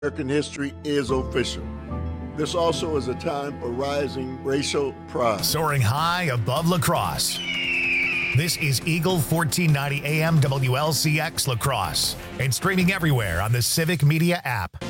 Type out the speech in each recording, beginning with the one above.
American history is official. This also is a time for rising racial pride. Soaring high above La Crosse. This is Eagle 1490 AM WLCX La Crosse and streaming everywhere on the Civic Media app.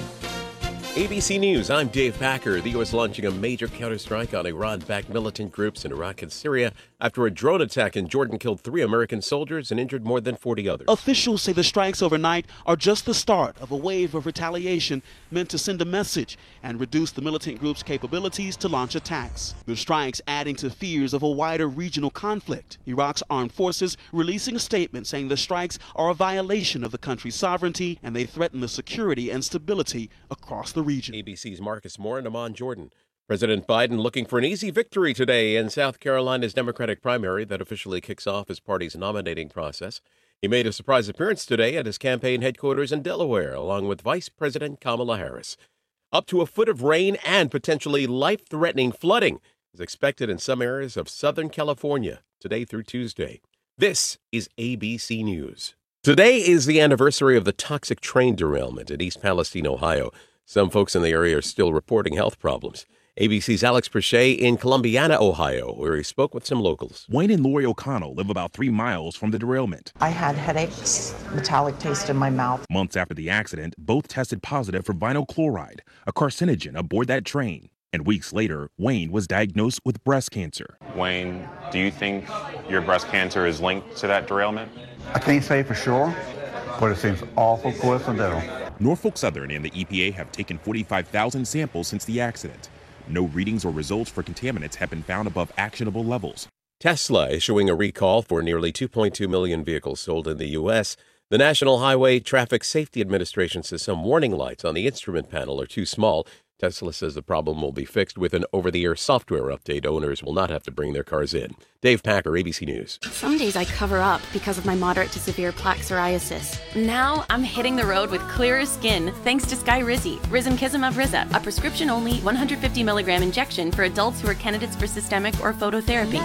ABC News, I'm Dave Packer. The U.S. launching a major counterstrike on Iran-backed militant groups in Iraq and Syria after a drone attack in Jordan killed 3 American soldiers and injured more than 40 others. Officials say the strikes overnight are just the start of a wave of retaliation meant to send a message and reduce the militant group's capabilities to launch attacks. The strikes adding to fears of a wider regional conflict. Iraq's armed forces releasing a statement saying the strikes are a violation of the country's sovereignty and they threaten the security and stability across the region. ABC's Marcus Moore and Amon Jordan. President Biden looking for an easy victory today in South Carolina's Democratic primary that officially kicks off his party's nominating process. He made a surprise appearance today at his campaign headquarters in Delaware, along with Vice President Kamala Harris. Up to a foot of rain and potentially life-threatening flooding is expected in some areas of Southern California today through Tuesday. This is ABC News. Today is the anniversary of the toxic train derailment in East Palestine, Ohio. Some folks in the area are still reporting health problems. ABC's Alex Perche in Columbiana, Ohio, where he spoke with some locals. Wayne and Lori O'Connell live about 3 miles from the derailment. I had headaches, metallic taste in my mouth. Months after the accident, both tested positive for vinyl chloride, a carcinogen aboard that train. And weeks later, Wayne was diagnosed with breast cancer. Wayne, do you think your breast cancer is linked to that derailment? I can't say for sure, but it seems awful coincidental. Norfolk Southern and the EPA have taken 45,000 samples since the accident. No readings or results for contaminants have been found above actionable levels. Tesla issuing a recall for nearly 2.2 million vehicles sold in the U.S. The National Highway Traffic Safety Administration says some warning lights on the instrument panel are too small. Tesla says the problem will be fixed with an over-the-air software update. Owners will not have to bring their cars in. Dave Packer, ABC News. Some days I cover up because of my moderate to severe plaque psoriasis. Now I'm hitting the road with clearer skin thanks to Skyrizi, Risankizumab Riza, a prescription-only 150 milligram injection for adults who are candidates for systemic or phototherapy.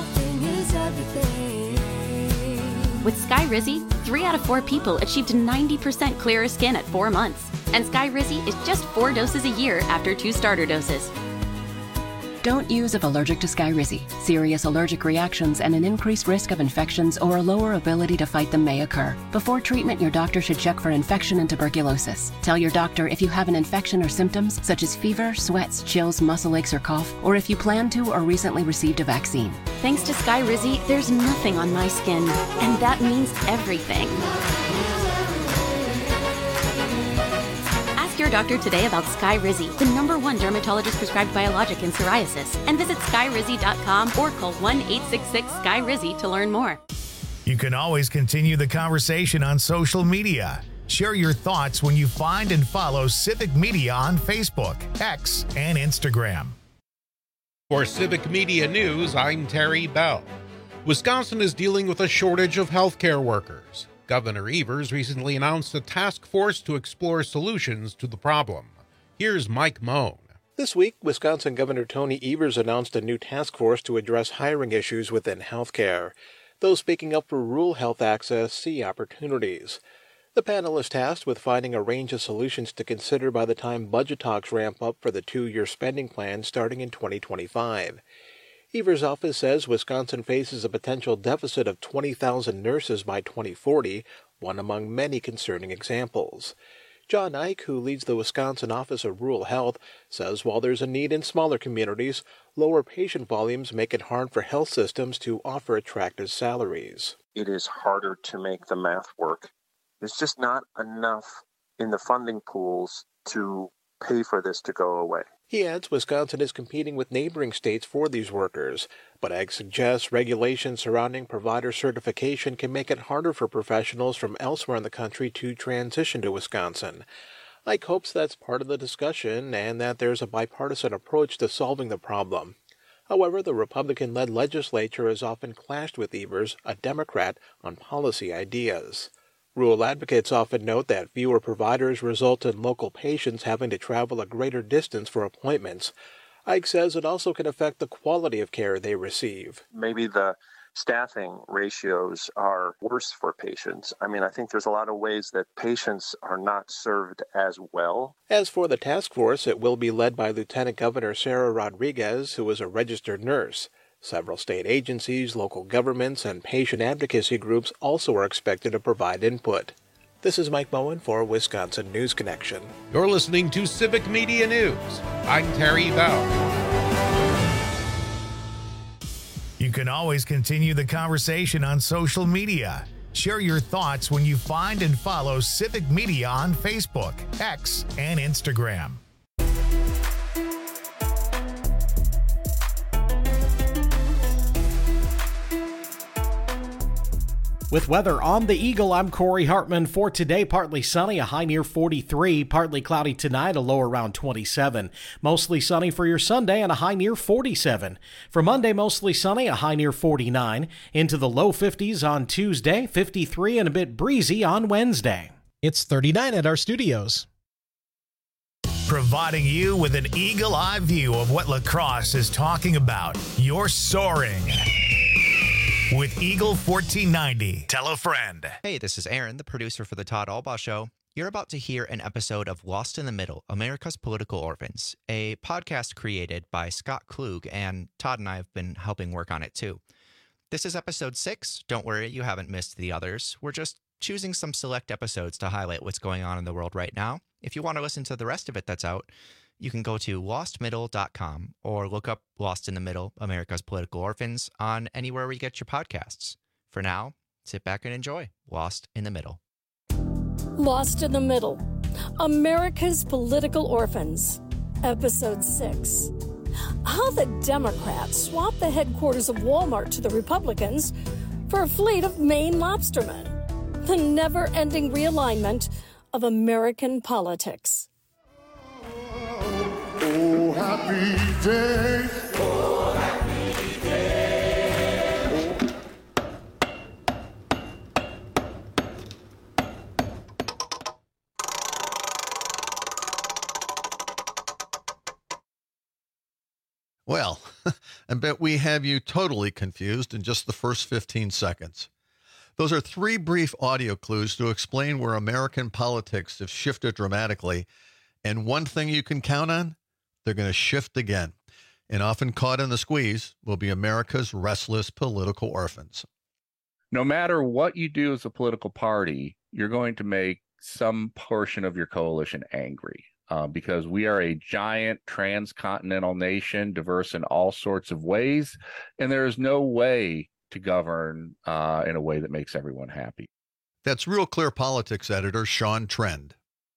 With Skyrizi, 3 out of 4 people achieved 90% clearer skin at 4 months. And Skyrizi is just 4 doses a year after 2 starter doses. Don't use if allergic to Skyrizi. Serious allergic reactions and an increased risk of infections or a lower ability to fight them may occur. Before treatment, your doctor should check for infection and tuberculosis. Tell your doctor if you have an infection or symptoms such as fever, sweats, chills, muscle aches, or cough, or if you plan to or recently received a vaccine. Thanks to Skyrizi, there's nothing on my skin, and that means everything. Your doctor today about Skyrizi, the #1 dermatologist prescribed biologic in psoriasis, and visit skyrizi.com or call 1-866-SKYRIZI to learn more. You can always continue the conversation on social media. Share your thoughts when you find and follow Civic Media on Facebook, X, and Instagram. For Civic Media News, I'm Terry Bell. Wisconsin is dealing with a shortage of healthcare workers. Governor Evers recently announced a task force to explore solutions to the problem. Here's Mike Moan. This week, Wisconsin Governor Tony Evers announced a new task force to address hiring issues within healthcare. Those speaking up for rural health access see opportunities. The panel is tasked with finding a range of solutions to consider by the time budget talks ramp up for the 2-year spending plan starting in 2025. Evers' office says Wisconsin faces a potential deficit of 20,000 nurses by 2040, one among many concerning examples. John Ike, who leads the Wisconsin Office of Rural Health, says while there's a need in smaller communities, lower patient volumes make it hard for health systems to offer attractive salaries. It is harder to make the math work. There's just not enough in the funding pools to pay for this to go away. He adds Wisconsin is competing with neighboring states for these workers, but Ike suggests regulations surrounding provider certification can make it harder for professionals from elsewhere in the country to transition to Wisconsin. Ike hopes that's part of the discussion and that there's a bipartisan approach to solving the problem. However, the Republican-led legislature has often clashed with Evers, a Democrat, on policy ideas. Rural advocates often note that fewer providers result in local patients having to travel a greater distance for appointments. Ike says it also can affect the quality of care they receive. Maybe the staffing ratios are worse for patients. I mean, I think there's a lot of ways that patients are not served as well. As for the task force, it will be led by Lieutenant Governor Sarah Rodriguez, who is a registered nurse. Several state agencies, local governments, and patient advocacy groups also are expected to provide input. This is Mike Bowen for Wisconsin News Connection. You're listening to Civic Media News. I'm Terry Bell. You can always continue the conversation on social media. Share your thoughts when you find and follow Civic Media on Facebook, X, and Instagram. With weather on the Eagle, I'm Corey Hartman. For today, partly sunny, a high near 43. Partly cloudy tonight, a low around 27. Mostly sunny for your Sunday and a high near 47. For Monday, mostly sunny, a high near 49. Into the low 50s on Tuesday, 53 and a bit breezy on Wednesday. It's 39 at our studios. Providing you with an eagle-eye view of what lacrosse is talking about. You're soaring. With Eagle 1490, tell a friend. Hey, this is Aaron, the producer for The Todd Albaugh Show. You're about to hear an episode of Lost in the Middle, America's Political Orphans, a podcast created by Scott Klug, and Todd and I have been helping work on it too. This is episode 6. Don't worry, you haven't missed the others. We're just choosing some select episodes to highlight what's going on in the world right now. If you want to listen to the rest of it that's out, you can go to lostmiddle.com or look up Lost in the Middle, America's Political Orphans on anywhere where you get your podcasts. For now, sit back and enjoy Lost in the Middle. Lost in the Middle, America's Political Orphans, Episode 6. How the Democrats swapped the headquarters of Walmart to the Republicans for a fleet of Maine lobstermen. The never-ending realignment of American politics. Oh, happy day. Oh, happy day. Well, I bet we have you totally confused in just the first 15 seconds. Those are 3 brief audio clues to explain where American politics have shifted dramatically. And one thing you can count on, they're going to shift again. And often caught in the squeeze will be America's restless political orphans. No matter what you do as a political party, you're going to make some portion of your coalition angry because we are a giant transcontinental nation, diverse in all sorts of ways. And there is no way to govern in a way that makes everyone happy. That's Real Clear Politics editor Sean Trend.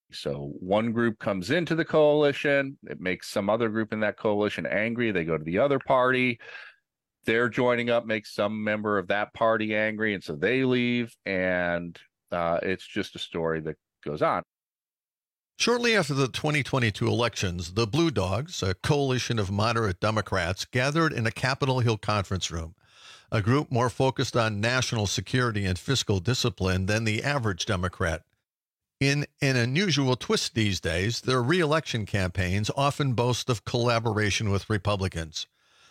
So one group comes into the coalition, it makes some other group in that coalition angry. They go to the other party. They're joining up, makes some member of that party angry, and so they leave. And it's just a story that goes on. Shortly after the 2022 elections, the Blue Dogs, a coalition of moderate Democrats, gathered in a Capitol Hill conference room, a group more focused on national security and fiscal discipline than the average Democrat. In an unusual twist these days, their re-election campaigns often boast of collaboration with Republicans.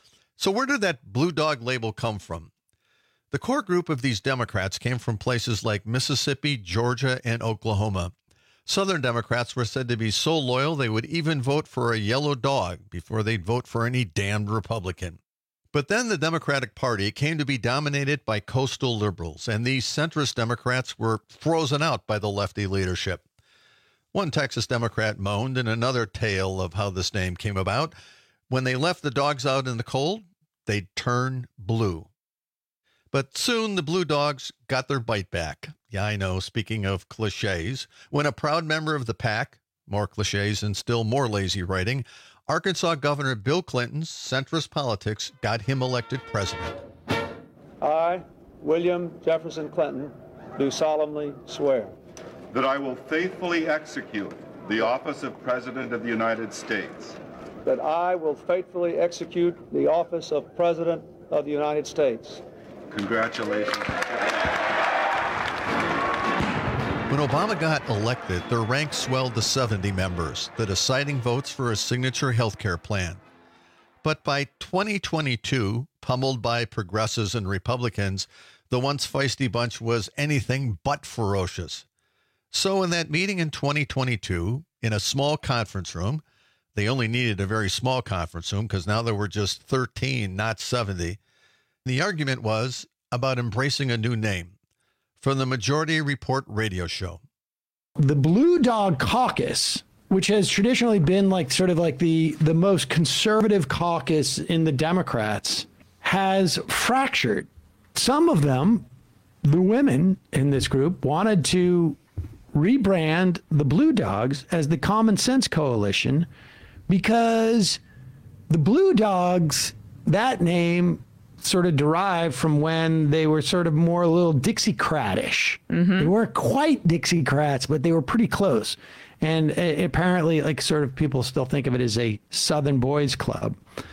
So where did that Blue Dog label come from? The core group of these Democrats came from places like Mississippi, Georgia, and Oklahoma. Southern Democrats were said to be so loyal they would even vote for a yellow dog before they'd vote for any damned Republican. But then the Democratic Party came to be dominated by coastal liberals, and these centrist Democrats were frozen out by the lefty leadership. One Texas Democrat moaned in another tale of how this name came about. When they left the dogs out in the cold, they'd turn blue. But soon the Blue Dogs got their bite back. Yeah, I know, speaking of cliches, when a proud member of the pack, more cliches and still more lazy writing, Arkansas Governor Bill Clinton's centrist politics got him elected president. I, William Jefferson Clinton, do solemnly swear that I will faithfully execute the office of President of the United States. That I will faithfully execute the office of President of the United States. Congratulations. When Obama got elected, their rank swelled to 70 members, the deciding votes for a signature health care plan. But by 2022, pummeled by progressives and Republicans, the once feisty bunch was anything but ferocious. So in that meeting in 2022, in a small conference room, they only needed a very small conference room because now there were just 13, not 70. The argument was about embracing a new name. From the Majority Report radio show. The Blue Dog Caucus, which has traditionally been like sort of like the most conservative caucus in the Democrats, has fractured. Some of them, the women in this group, wanted to rebrand the Blue Dogs as the Common Sense Coalition because the Blue Dogs, that name sort of derived from when they were sort of more a little Dixiecrat-ish. They weren't quite Dixiecrats, but they were pretty close. And apparently, like, sort of people still think of it as a Southern boys club.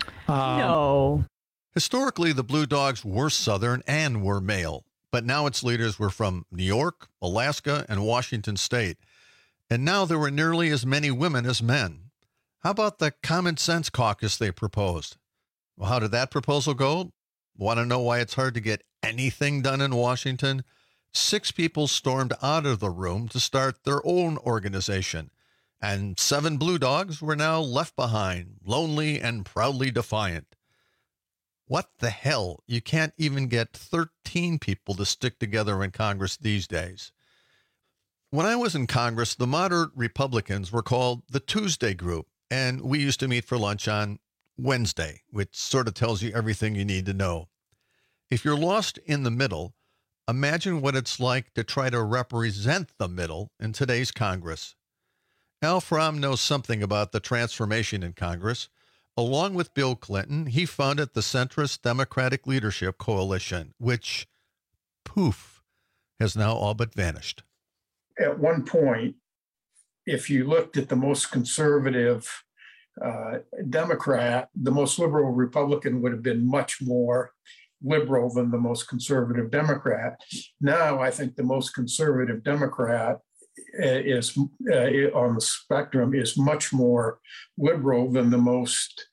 No. Historically, the Blue Dogs were Southern and were male, but now its leaders were from New York, Alaska, and Washington State. And now there were nearly as many women as men. How about the Common Sense Caucus they proposed? Well, how did that proposal go? Want to know why it's hard to get anything done in Washington? 6 people stormed out of the room to start their own organization, and 7 Blue Dogs were now left behind, lonely and proudly defiant. What the hell? You can't even get 13 people to stick together in Congress these days. When I was in Congress, the moderate Republicans were called the Tuesday Group, and we used to meet for lunch on Wednesday, which sort of tells you everything you need to know. If you're lost in the middle, imagine what it's like to try to represent the middle in today's Congress. Al Fromm knows something about the transformation in Congress. Along with Bill Clinton, he founded the centrist Democratic Leadership Coalition, which, poof, has now all but vanished. At one point, if you looked at the most conservative Democrat, the most liberal Republican would have been much more liberal than the most conservative Democrat. Now, I think the most conservative Democrat is on the spectrum is much more liberal than the most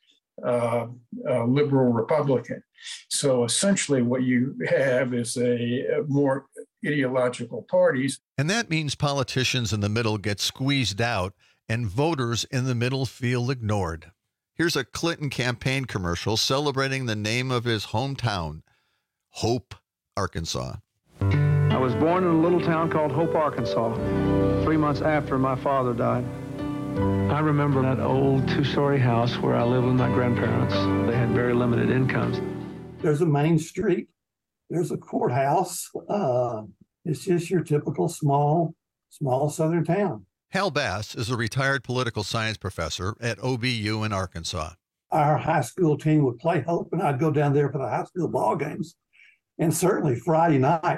liberal Republican. So essentially what you have is a more ideological parties. And that means politicians in the middle get squeezed out and voters in the middle feel ignored. Here's a Clinton campaign commercial celebrating the name of his hometown, Hope, Arkansas. I was born in a little town called Hope, Arkansas, 3 months after my father died. I remember that old 2-story house where I lived with my grandparents. They had very limited incomes. There's a main street. There's a courthouse. It's just your typical small southern town. Hal Bass is a retired political science professor at OBU in Arkansas. Our high school team would play Hope, and I'd go down there for the high school ball games. And certainly Friday night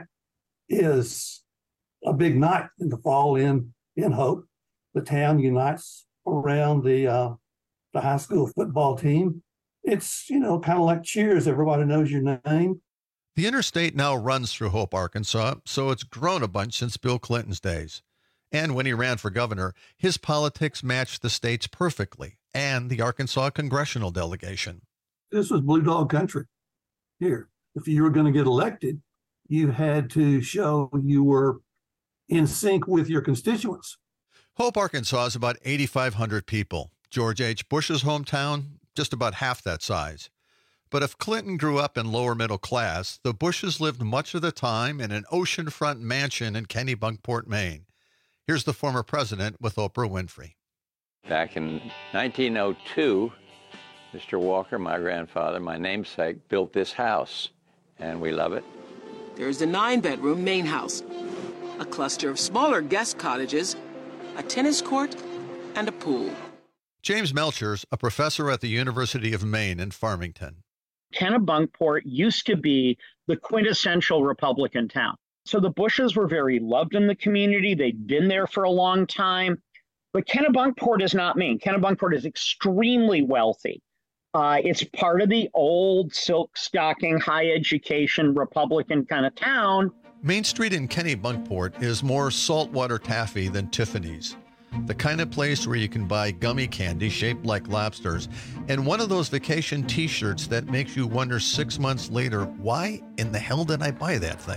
is a big night in the fall in Hope. The town unites around the high school football team. It's, kind of like Cheers. Everybody knows your name. The interstate now runs through Hope, Arkansas, so it's grown a bunch since Bill Clinton's days. And when he ran for governor, his politics matched the state's perfectly, and the Arkansas congressional delegation. This was Blue Dog country here. If you were going to get elected, you had to show you were in sync with your constituents. Hope, Arkansas is about 8,500 people. George H. Bush's hometown, just about half that size. But if Clinton grew up in lower middle class, the Bushes lived much of the time in an oceanfront mansion in Kennebunkport, Maine. Here's the former president with Oprah Winfrey. Back in 1902, Mr. Walker, my grandfather, my namesake, built this house, and we love it. There's a 9-bedroom main house, a cluster of smaller guest cottages, a tennis court, and a pool. James Melchers, a professor at the University of Maine in Farmington. Kennebunkport used to be the quintessential Republican town. So the Bushes were very loved in the community. They'd been there for a long time. But Kennebunkport is not Maine. Kennebunkport is extremely wealthy. It's part of the old silk stocking, high education Republican kind of town. Main Street in Kennebunkport is more saltwater taffy than Tiffany's. the kind of place where you can buy gummy candy shaped like lobsters and one of those vacation t-shirts that makes you wonder 6 months later, why in the hell did I buy that thing?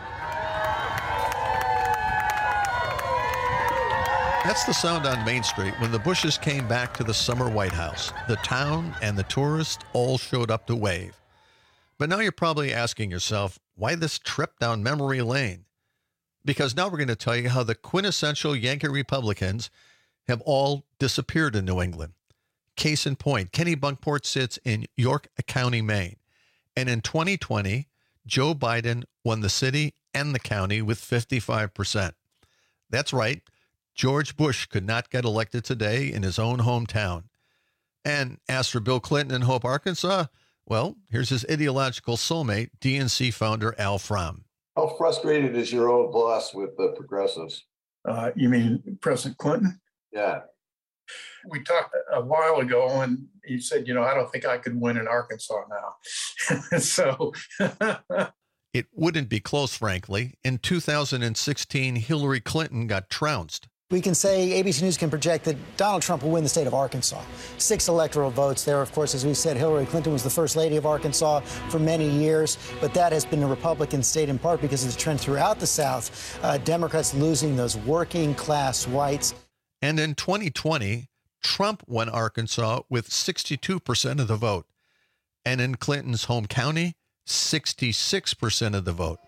That's the sound on Main Street when the Bushes came back to the summer White House. The town and the tourists all showed up to wave. But now you're probably asking yourself, why this trip down memory lane? Because now we're going to tell you how the quintessential Yankee Republicans have all disappeared in New England. Case in point, Kenny Bunkport sits in York County, Maine. And in 2020, Joe Biden won the city and the county with 55%. That's right. George Bush could not get elected today in his own hometown. And as for Bill Clinton in Hope, Arkansas, well, here's his ideological soulmate, DNC founder Al Fromm. How frustrated is your old boss with the progressives? You mean President Clinton? Yeah. We talked a while ago and he said, I don't think I could win in Arkansas now. So it wouldn't be close, frankly. In 2016, Hillary Clinton got trounced. We can say ABC News can project that Donald Trump will win the state of Arkansas. 6 electoral votes there. Of course, as we said, Hillary Clinton was the first lady of Arkansas for many years, but that has been a Republican state in part because of the trend throughout the South, Democrats losing those working class whites. And in 2020, Trump won Arkansas with 62% of the vote. And in Clinton's home county, 66% of the vote.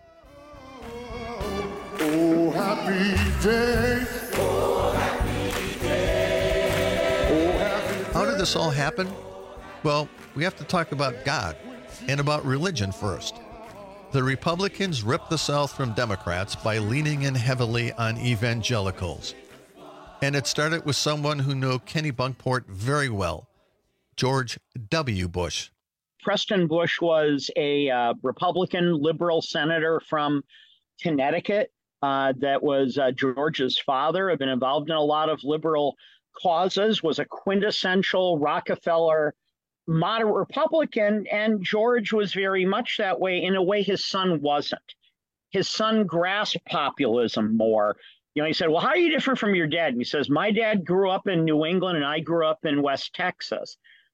Oh, happy day. Oh, happy day. Oh, happy day. How did this all happen? Well, we have to talk about God and about religion first. The Republicans ripped the South from Democrats by leaning in heavily on evangelicals. And it started with someone who knew Kenny Bunkport very well, George W. Bush. Preston Bush was a Republican liberal senator from Connecticut. That was George's father, had been involved in a lot of liberal causes, was a quintessential Rockefeller moderate Republican, and George was very much that way. In a way, his son wasn't. His son grasped populism more. He said, well, how are you different from your dad? And he says, my dad grew up in New England and I grew up in West Texas.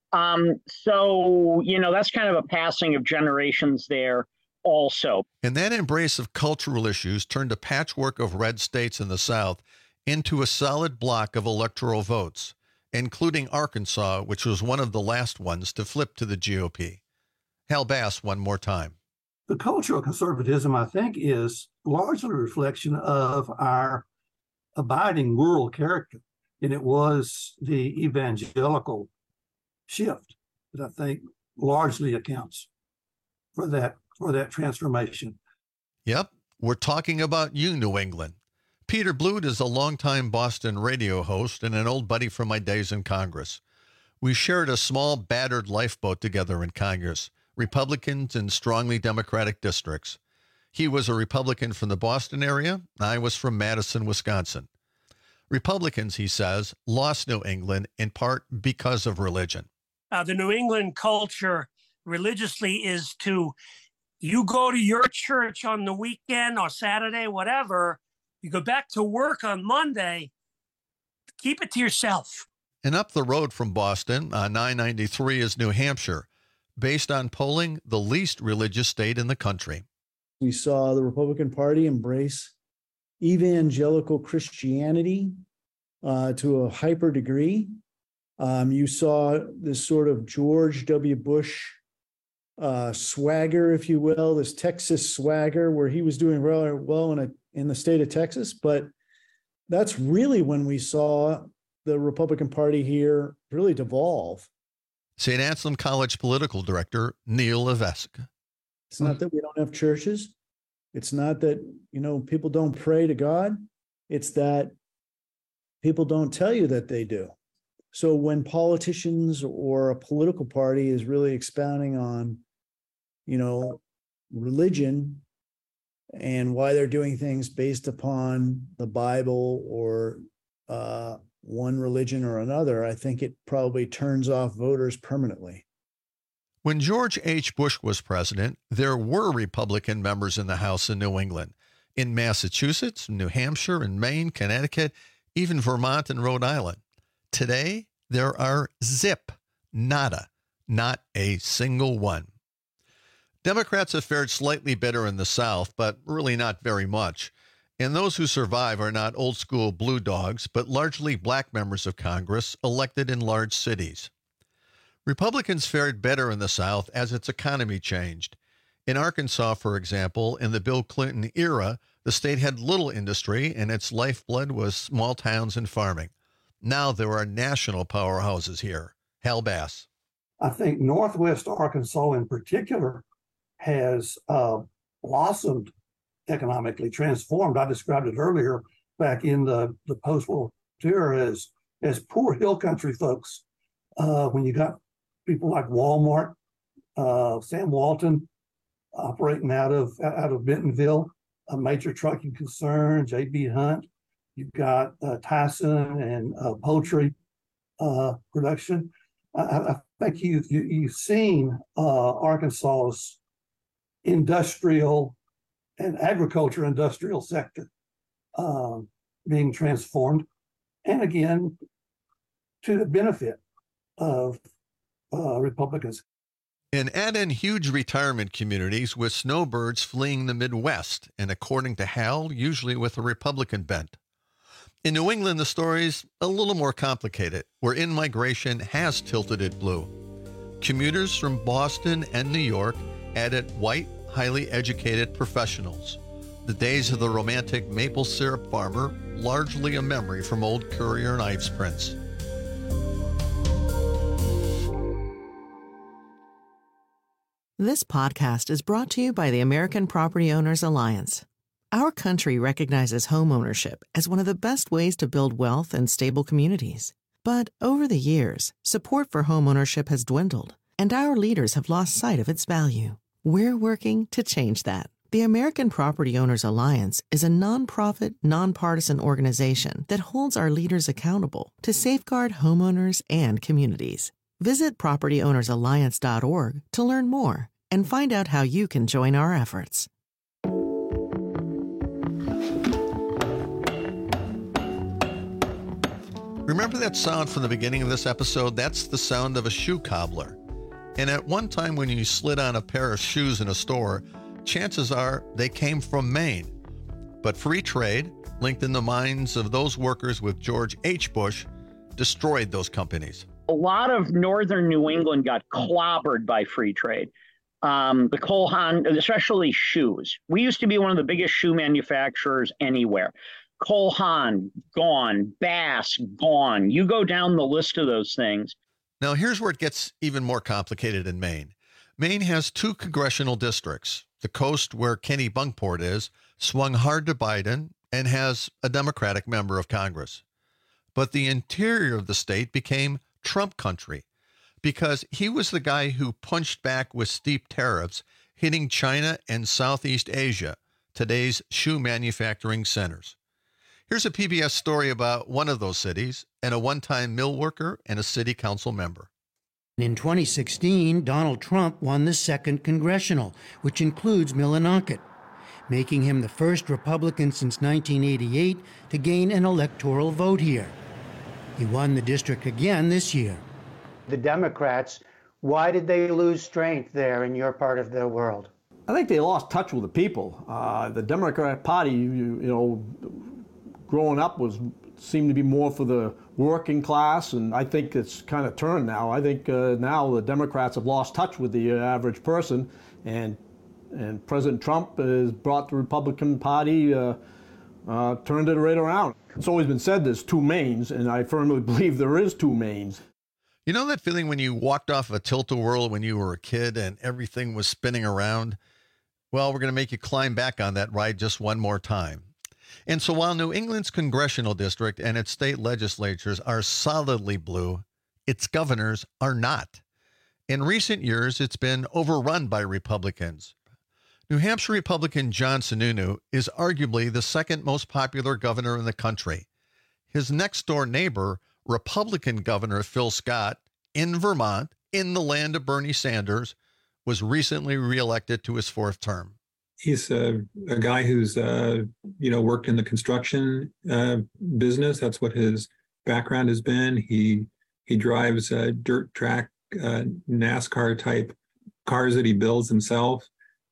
So, that's kind of a passing of generations there also. And that embrace of cultural issues turned a patchwork of red states in the South into a solid block of electoral votes, including Arkansas, which was one of the last ones to flip to the GOP. Hal Bass one more time. The cultural conservatism, I think, is largely a reflection of our abiding rural character. And it was the evangelical shift that I think largely accounts for that transformation. Yep, we're talking about you, New England. Peter Blute is a longtime Boston radio host and an old buddy from my days in Congress. We shared a small, battered lifeboat together in Congress, Republicans in strongly Democratic districts. He was a Republican from the Boston area. I was from Madison, Wisconsin. Republicans, he says, lost New England in part because of religion. The New England culture religiously is you go to your church on the weekend or Saturday, whatever, you go back to work on Monday, keep it to yourself. And up the road from Boston on 993 is New Hampshire, based on polling the least religious state in the country. We saw the Republican Party embrace evangelical Christianity to a hyper degree. You saw this sort of George W. Bush swagger, if you will, this Texas swagger, where he was doing really well in the state of Texas. But that's really when we saw the Republican Party here really devolve. St. Anselm College political director Neil Levesque. It's not that we don't have churches. It's not that, people don't pray to God. It's that people don't tell you that they do. So when politicians or a political party is really expounding on, religion and why they're doing things based upon the Bible or one religion or another, I think it probably turns off voters permanently. When George H. Bush was president, there were Republican members in the House in New England, in Massachusetts, New Hampshire, and Maine, Connecticut, even Vermont and Rhode Island. Today, there are zip, nada, not a single one. Democrats have fared slightly better in the South, but really not very much. And those who survive are not old school blue dogs, but largely black members of Congress elected in large cities. Republicans fared better in the South as its economy changed. In Arkansas, for example, in the Bill Clinton era, the state had little industry and its lifeblood was small towns and farming. Now there are national powerhouses here. Hal Bass. I think Northwest Arkansas in particular has blossomed economically, transformed. I described it earlier back in the post-war era as poor hill country folks. When you got people like Walmart, Sam Walton operating out of Bentonville, a major trucking concern, J.B. Hunt. You've got Tyson and poultry production. I think you've seen Arkansas's industrial and agriculture industrial sector being transformed, and again, to the benefit of Republicans. And add in huge retirement communities with snowbirds fleeing the Midwest, and according to Hal, usually with a Republican bent. In New England, the story's a little more complicated, where in-migration has tilted it blue. Commuters from Boston and New York added white, highly educated professionals. The days of the romantic maple syrup farmer, largely a memory from old Currier and Ives prints. This podcast is brought to you by the American Property Owners Alliance. Our country recognizes homeownership as one of the best ways to build wealth and stable communities. But over the years, support for homeownership has dwindled, and our leaders have lost sight of its value. We're working to change that. The American Property Owners Alliance is a nonprofit, nonpartisan organization that holds our leaders accountable to safeguard homeowners and communities. Visit propertyownersalliance.org to learn more and find out how you can join our efforts. Remember that sound from the beginning of this episode? That's the sound of a shoe cobbler. And at one time when you slid on a pair of shoes in a store, chances are they came from Maine. But free trade, linked in the minds of those workers with George H. Bush, destroyed those companies. A lot of northern New England got clobbered by free trade. The Cole Haan, especially shoes. We used to be one of the biggest shoe manufacturers anywhere. Cole Haan, gone. Bass, gone. You go down the list of those things. Now, here's where it gets even more complicated in Maine. Maine has two congressional districts. The coast, where Kenny Bunkport is, swung hard to Biden and has a Democratic member of Congress. But the interior of the state became Trump country because he was the guy who punched back with steep tariffs, hitting China and Southeast Asia, today's shoe manufacturing centers. Here's a PBS story about one of those cities and a one-time mill worker and a city council member. In 2016, Donald Trump won the 2nd Congressional, which includes Millinocket, making him the first Republican since 1988 to gain an electoral vote here. He won the district again this year. The Democrats, why did they lose strength there in your part of the world? I think they lost touch with the people. The Democratic Party, growing up seemed to be more for the working class, and I think it's kind of turned now. I think now the Democrats have lost touch with the average person, and President Trump has brought the Republican Party, turned it right around. It's always been said there's two Maines, and I firmly believe there is two Maines. You know that feeling when you walked off a tilt-a-whirl when you were a kid and everything was spinning around? Well, we're going to make you climb back on that ride just one more time. And so while New England's congressional district and its state legislatures are solidly blue, its governors are not. In recent years, it's been overrun by Republicans. New Hampshire Republican John Sununu is arguably the second most popular governor in the country. His next-door neighbor, Republican Governor Phil Scott, in Vermont, in the land of Bernie Sanders, was recently reelected to his 4th term. he's a guy who's worked in the construction business. That's what his background has been. He drives dirt track NASCAR type cars that he builds himself.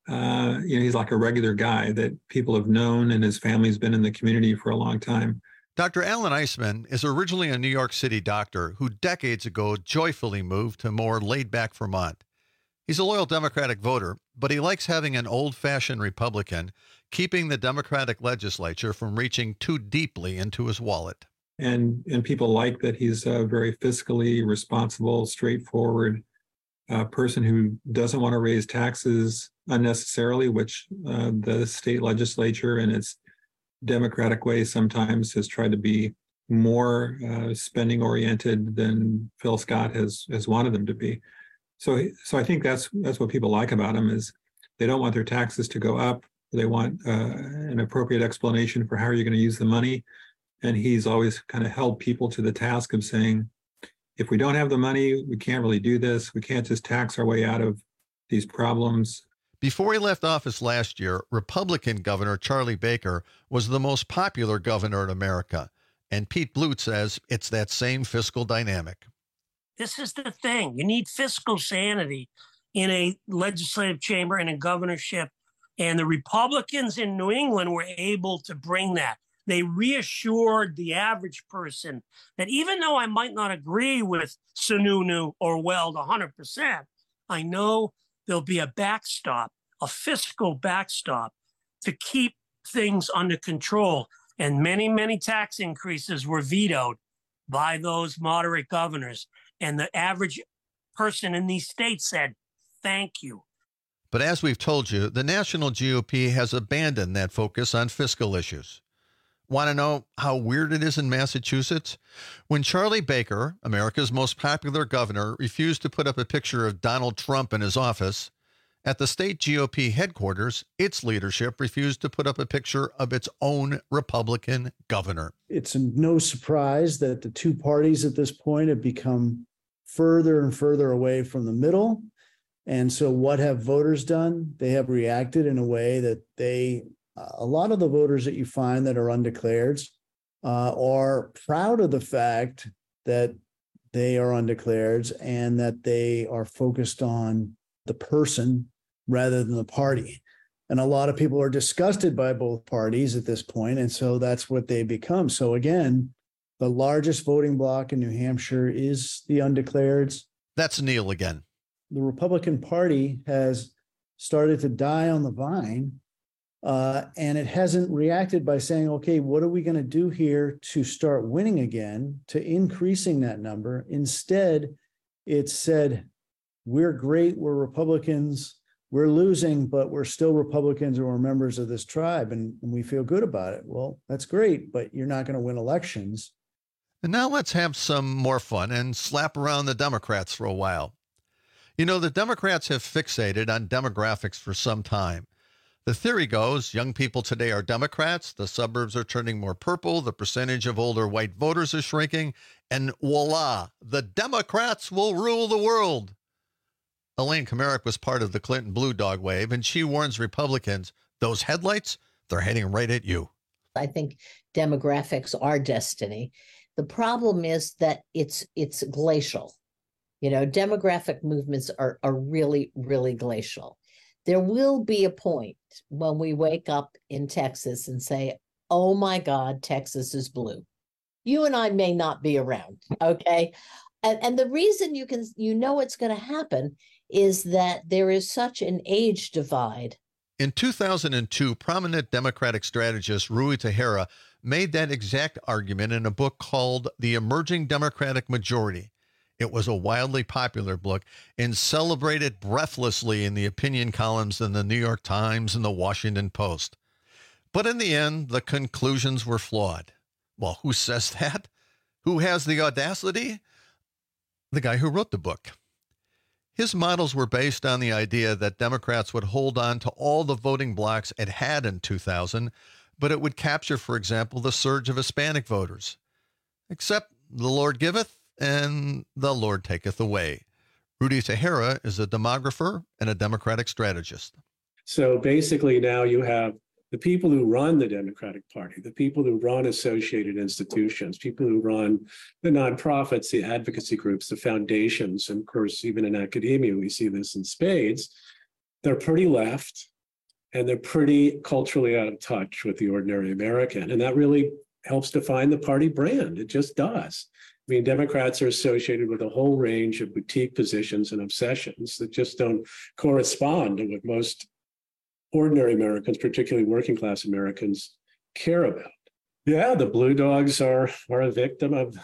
He's like a regular guy that people have known, and his family's been in the community for a long time. Dr. Alan Eisman is originally a New York City doctor who decades ago joyfully moved to more laid-back Vermont. He's a loyal Democratic voter, but he likes having an old-fashioned Republican, keeping the Democratic legislature from reaching too deeply into his wallet. And people like that he's a very fiscally responsible, straightforward person who doesn't want to raise taxes unnecessarily, which the state legislature in its Democratic way sometimes has tried to be more spending oriented than Phil Scott has wanted them to be. So I think that's what people like about him, is they don't want their taxes to go up. They want an appropriate explanation for how you're going to use the money. And he's always kind of held people to the task of saying, if we don't have the money, we can't really do this. We can't just tax our way out of these problems. Before he left office last year, Republican Governor Charlie Baker was the most popular governor in America. And Pete Blute says it's that same fiscal dynamic. This is the thing. You need fiscal sanity in a legislative chamber and a governorship. And the Republicans in New England were able to bring that. They reassured the average person that even though I might not agree with Sununu or Weld 100%, I know there'll be a backstop, a fiscal backstop to keep things under control. And many, many tax increases were vetoed by those moderate governors. And the average person in these states said, thank you. But as we've told you, the national GOP has abandoned that focus on fiscal issues. Want to know how weird it is in Massachusetts? When Charlie Baker, America's most popular governor, refused to put up a picture of Donald Trump in his office, at the state GOP headquarters, its leadership refused to put up a picture of its own Republican governor. It's no surprise that the two parties at this point have become further and further away from the middle. And so what have voters done? They have reacted in a way that a lot of the voters that you find that are undeclareds are proud of the fact that they are undeclareds and that they are focused on the person rather than the party. And a lot of people are disgusted by both parties at this point, and so that's what they become. So again, the largest voting bloc in New Hampshire is the undeclareds. That's Neil again. The Republican Party has started to die on the vine. And it hasn't reacted by saying, okay, what are we going to do here to start winning again, to increasing that number? Instead, it said, we're great, we're Republicans, we're losing, but we're still Republicans and we're members of this tribe, and we feel good about it. Well, that's great, but you're not going to win elections. And now let's have some more fun and slap around the Democrats for a while. You know, the Democrats have fixated on demographics for some time. The theory goes, young people today are Democrats, the suburbs are turning more purple, the percentage of older white voters is shrinking, and voila, the Democrats will rule the world. Elaine Kamerick was part of the Clinton Blue Dog wave, and she warns Republicans, those headlights, they're heading right at you. I think demographics are destiny. The problem is that it's glacial. You know, demographic movements are really, really glacial. There will be a point when we wake up in Texas and say, oh my God, Texas is blue. You and I may not be around, okay? And the reason you know it's going to happen is that there is such an age divide. In 2002, prominent Democratic strategist Ruy Teixeira made that exact argument in a book called The Emerging Democratic Majority. It was a wildly popular book and celebrated breathlessly in the opinion columns in the New York Times and the Washington Post. But in the end, the conclusions were flawed. Well, who says that? Who has the audacity? The guy who wrote the book. His models were based on the idea that Democrats would hold on to all the voting blocks it had in 2000, but it would capture, for example, the surge of Hispanic voters. Except the Lord giveth, and the Lord taketh away. Rudy Teixeira is a demographer and a Democratic strategist. So basically now you have the people who run the Democratic Party, the people who run associated institutions, people who run the nonprofits, the advocacy groups, the foundations, and of course, even in academia, we see this in spades. They're pretty left, and they're pretty culturally out of touch with the ordinary American. And that really helps define the party brand. It just does. I mean, Democrats are associated with a whole range of boutique positions and obsessions that just don't correspond to what most ordinary Americans, particularly working class Americans, care about. Yeah, the Blue Dogs are a victim of,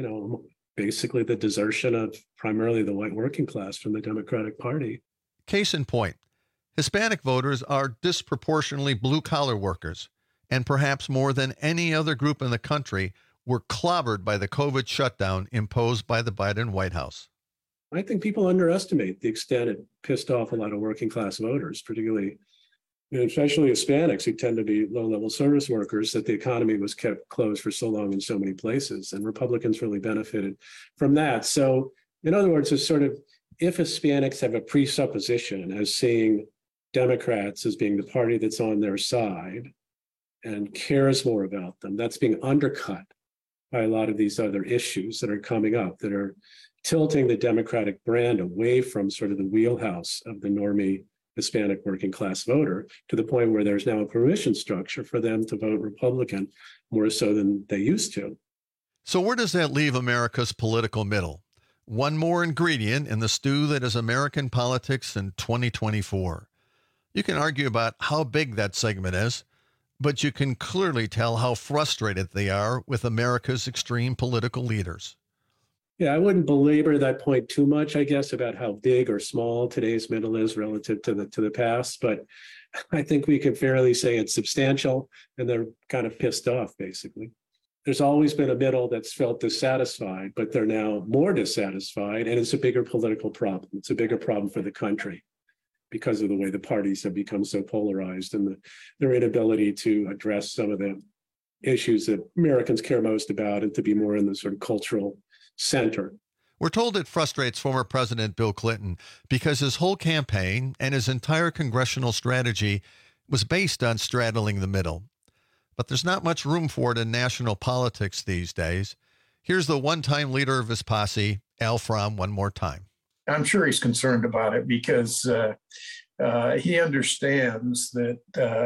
basically the desertion of primarily the white working class from the Democratic Party. Case in point, Hispanic voters are disproportionately blue-collar workers, and perhaps more than any other group in the country were clobbered by the COVID shutdown imposed by the Biden White House. I think people underestimate the extent it pissed off a lot of working class voters, particularly, especially Hispanics who tend to be low-level service workers, that the economy was kept closed for so long in so many places, and Republicans really benefited from that. So, in other words, it's sort of, if Hispanics have a presupposition as seeing Democrats as being the party that's on their side and cares more about them, that's being undercut by a lot of these other issues that are coming up that are tilting the Democratic brand away from sort of the wheelhouse of the normie Hispanic working class voter to the point where there's now a permission structure for them to vote Republican more so than they used to. So where does that leave America's political middle? One more ingredient in the stew that is American politics in 2024. You can argue about how big that segment is, but you can clearly tell how frustrated they are with America's extreme political leaders. Yeah, I wouldn't belabor that point too much, I guess, about how big or small today's middle is relative to the past, but I think we can fairly say it's substantial, and they're kind of pissed off, basically. There's always been a middle that's felt dissatisfied, but they're now more dissatisfied, and it's a bigger political problem. It's a bigger problem for the country because of the way the parties have become so polarized and their inability to address some of the issues that Americans care most about and to be more in the sort of cultural center. We're told it frustrates former President Bill Clinton because his whole campaign and his entire congressional strategy was based on straddling the middle. But there's not much room for it in national politics these days. Here's the one-time leader of his posse, Al Fromm, one more time. I'm sure he's concerned about it because he understands that,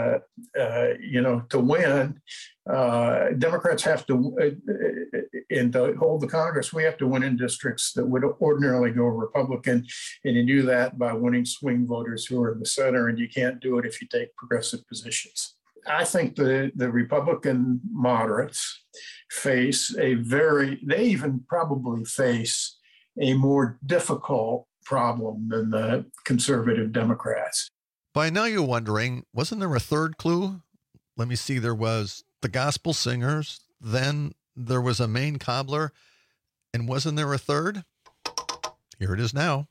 to win, Democrats have to, and to hold the Congress, we have to win in districts that would ordinarily go Republican. And you do that by winning swing voters who are in the center, and you can't do it if you take progressive positions. I think the Republican moderates face they even probably face a more difficult problem than the conservative Democrats. By now you're wondering, wasn't there a third clue? Let me see, there was the gospel singers, then there was a Maine cobbler, and wasn't there a third? Here it is now.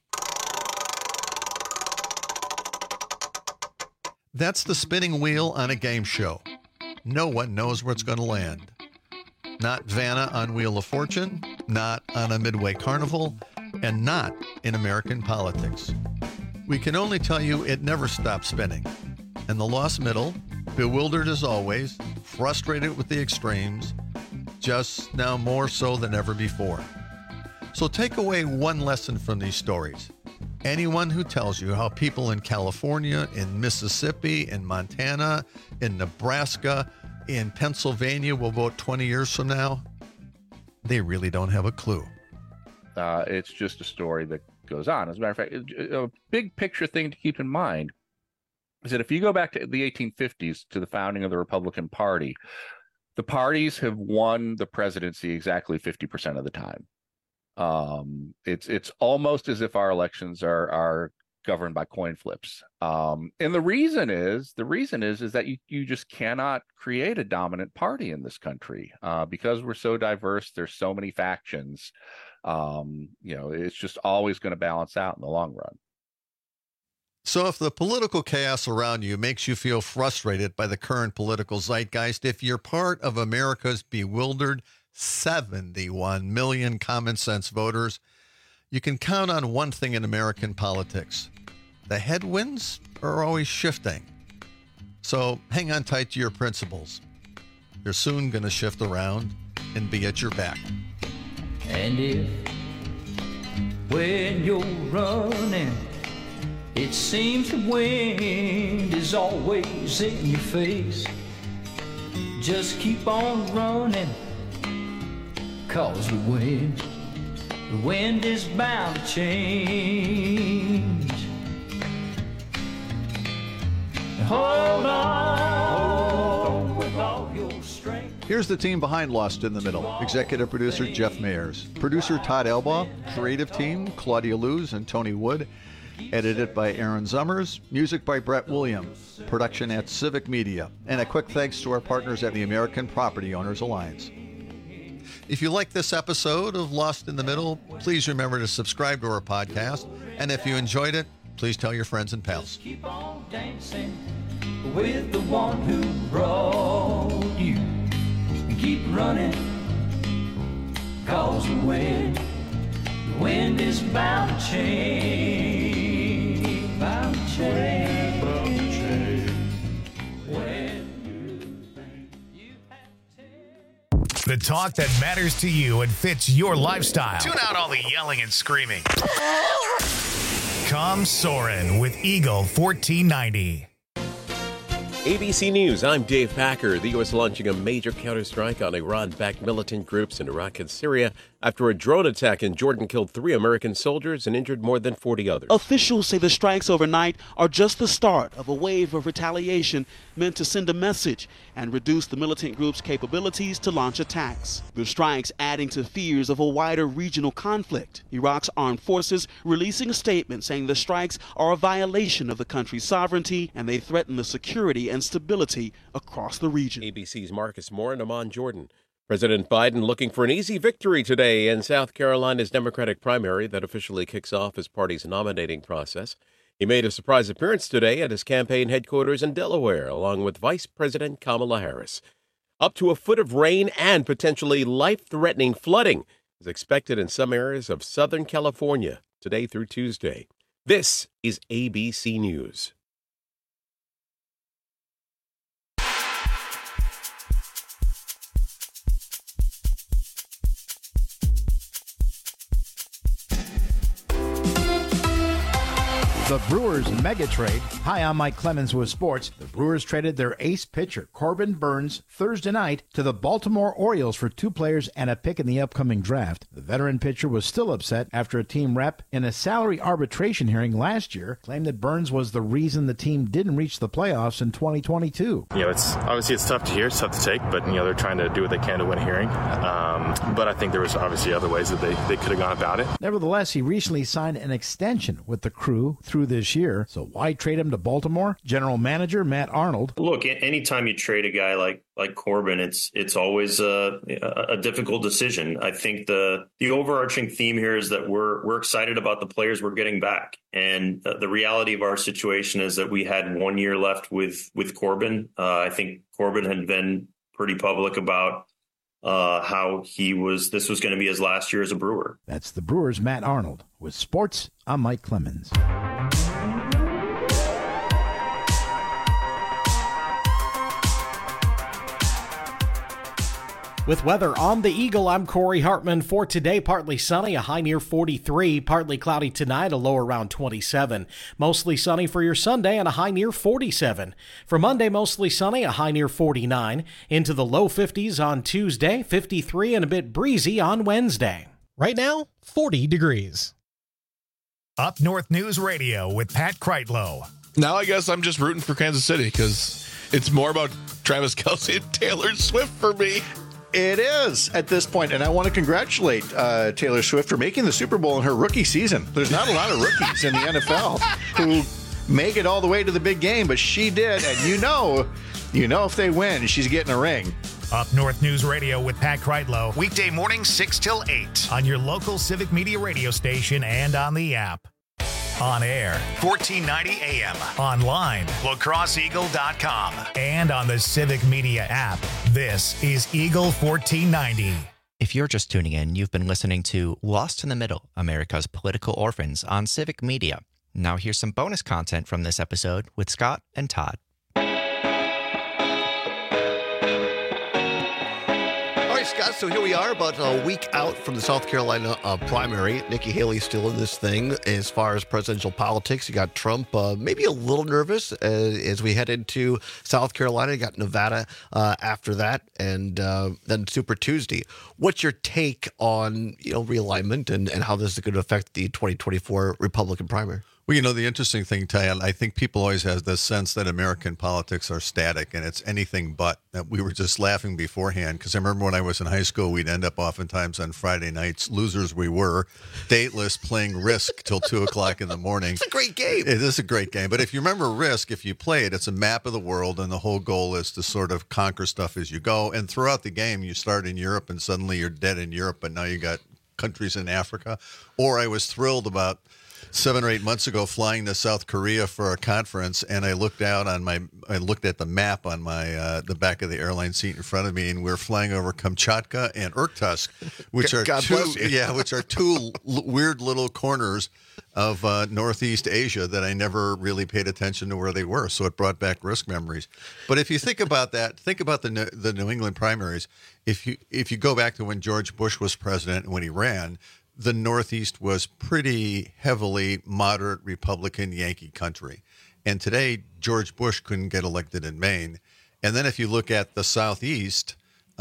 That's the spinning wheel on a game show. No one knows where it's going to land. Not Vanna on Wheel of Fortune, not on a Midway Carnival, and not in American politics. We can only tell you it never stops spinning. And the lost middle, bewildered as always, frustrated with the extremes, just now more so than ever before. So take away one lesson from these stories. Anyone who tells you how people in California, in Mississippi, in Montana, in Nebraska, in Pennsylvania will vote 20 years from now, they really don't have a clue. It's just a story that goes on. As a matter of fact, a big picture thing to keep in mind is that if you go back to the 1850s, to the founding of the Republican Party, the parties have won the presidency exactly 50% of the time. It's almost as if our elections are governed by coin flips. And the reason is that you just cannot create a dominant party in this country because we're so diverse. There's so many factions. It's just always going to balance out in the long run. So if the political chaos around you makes you feel frustrated by the current political zeitgeist, if you're part of America's bewildered 71 million common sense voters, you can count on one thing in American politics. the headwinds are always shifting. So hang on tight to your principles. They're soon going to shift around and be at your back. And if when you're running, it seems the wind is always in your face, just keep on running, 'cause the wind is bound to change. Hold on with all your strength. Here's the team behind Lost in the Middle. Executive producer Jeff Mayers. Producer Todd Elbaugh. Creative team Claudia Luz and Tony Wood. Edited by Aaron Zummers. Music by Brett Williams. Production at Civic Media. And a quick thanks to our partners at the American Property Owners Alliance. If you like this episode of Lost in the Middle, please remember to subscribe to our podcast. And if you enjoyed it, please tell your friends and pals. Keep on dancing with the one who brought you. And keep running, 'cause the wind is bound to change. Bound to change. Bound to change. The talk that matters to you and fits your lifestyle. Tune out all the yelling and screaming. Come Soren with Eagle 1490. ABC News, I'm Dave Packer. The U.S. launching a major counterstrike on Iran-backed militant groups in Iraq and Syria after a drone attack in Jordan killed 3 American soldiers and injured more than 40 others. Officials say the strikes overnight are just the start of a wave of retaliation meant to send a message and reduce the militant group's capabilities to launch attacks. The strikes adding to fears of a wider regional conflict. Iraq's armed forces releasing a statement saying the strikes are a violation of the country's sovereignty and they threaten the security and stability across the region. ABC's Marcus Moore and Amon Jordan. President Biden looking for an easy victory today in South Carolina's Democratic primary that officially kicks off his party's nominating process. He made a surprise appearance today at his campaign headquarters in Delaware, along with Vice President Kamala Harris. Up to a foot of rain and potentially life-threatening flooding is expected in some areas of Southern California today through Tuesday. This is ABC News. The Brewers mega trade. Hi, I'm Mike Clemens with sports. The Brewers traded their ace pitcher, Corbin Burnes, Thursday night to the Baltimore Orioles for 2 players and a pick in the upcoming draft. The veteran pitcher was still upset after a team rep in a salary arbitration hearing last year claimed that Burnes was the reason the team didn't reach the playoffs in 2022. It's tough to hear, it's tough to take, but they're trying to do what they can to win a hearing. But I think there was obviously other ways that they could have gone about it. Nevertheless, he recently signed an extension with the Crew through this year. So why trade him to Baltimore? General Manager Matt Arnold. Look, anytime you trade a guy like Corbin, it's always a difficult decision. I think the overarching theme here is that we're excited about the players we're getting back. And the reality of our situation is that we had 1 year left with Corbin. I think Corbin had been pretty public about how this was going to be his last year as a Brewer. That's the Brewers' Matt Arnold. With sports, I'm Mike Clemens. With weather on the Eagle, I'm Corey Hartman. For today, partly sunny, a high near 43. Partly cloudy tonight, a low around 27. Mostly sunny for your Sunday and a high near 47. For Monday, mostly sunny, a high near 49. Into the low 50s on Tuesday, 53 and a bit breezy on Wednesday. Right now, 40 degrees. Up North News Radio with Pat Kreitlow. Now I guess I'm just rooting for Kansas City because it's more about Travis Kelce and Taylor Swift for me. It is at this point, and I want to congratulate Taylor Swift for making the Super Bowl in her rookie season. There's not a lot of rookies in the NFL who make it all the way to the big game, but she did, and you know if they win, she's getting a ring. Up North News Radio with Pat Kreitlow, weekday mornings 6 till 8 on your local Civic Media radio station and on the app. On air, 1490 AM. Online, lacrosseeagle.com. And on the Civic Media app. This is Eagle 1490. If you're just tuning in, you've been listening to Lost in the Middle, America's Political Orphans on Civic Media. Now here's some bonus content from this episode with Scott and Todd. Scott, so here we are about a week out from the South Carolina primary. Nikki Haley's still in this thing as far as presidential politics. You got Trump maybe a little nervous as we head into South Carolina. You got Nevada after that, and then Super Tuesday. What's your take on realignment and how this is going to affect the 2024 Republican primary? Well, the interesting thing, Ty, I think people always have this sense that American politics are static and it's anything but. That we were just laughing beforehand because I remember when I was in high school, we'd end up oftentimes on Friday nights, losers we were, dateless, playing Risk till 2 o'clock in the morning. It's a great game. It is a great game. But if you remember Risk, if you play it, it's a map of the world and the whole goal is to sort of conquer stuff as you go. And throughout the game, you start in Europe and suddenly you're dead in Europe, but now you got countries in Africa. Or I was thrilled about 7 or 8 months ago flying to South Korea for a conference, and I looked at the map on my the back of the airline seat in front of me, and we're flying over Kamchatka and Irkutsk, which are two weird little corners of Northeast Asia that I never really paid attention to where they were. So it brought back Risk memories. But if you think about that, think about the New England primaries. If you go back to when George Bush was president and when he ran, the Northeast was pretty heavily moderate Republican Yankee country. And today, George Bush couldn't get elected in Maine. And then if you look at the Southeast,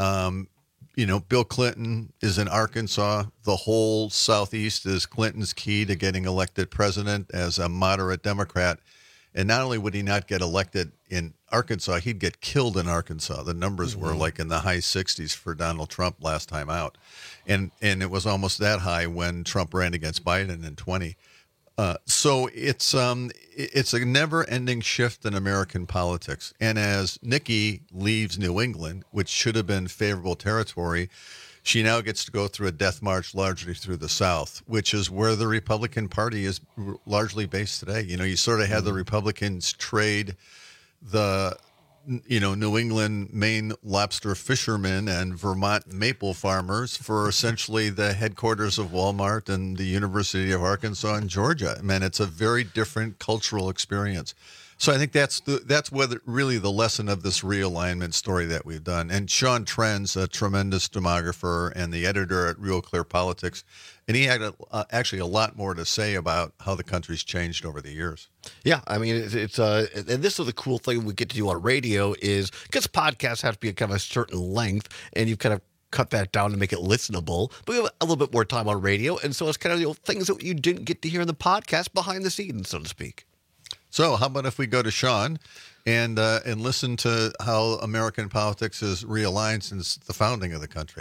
Bill Clinton is in Arkansas. The whole Southeast is Clinton's key to getting elected president as a moderate Democrat. And not only would he not get elected in Arkansas, he'd get killed in Arkansas. The numbers were like in the high 60s for Donald Trump last time out. And it was almost that high when Trump ran against Biden in 20. So it's a never-ending shift in American politics. And as Nikki leaves New England, which should have been favorable territory, she now gets to go through a death march largely through the South, which is where the Republican Party is largely based today. You sort of had the Republicans trade the New England Maine lobster fishermen and Vermont maple farmers for essentially the headquarters of Walmart and the University of Arkansas and Georgia. I mean, it's a very different cultural experience. So I think that's really the lesson of this realignment story that we've done. And Sean Trent's a tremendous demographer and the editor at Real Clear Politics, and he had actually a lot more to say about how the country's changed over the years. Yeah, I mean, it's and this is the cool thing we get to do on radio is because podcasts have to be kind of a certain length, and you've kind of cut that down to make it listenable. But we have a little bit more time on radio, and so it's kind of things that you didn't get to hear in the podcast behind the scenes, so to speak. So how about if we go to Sean and listen to how American politics has realigned since the founding of the country?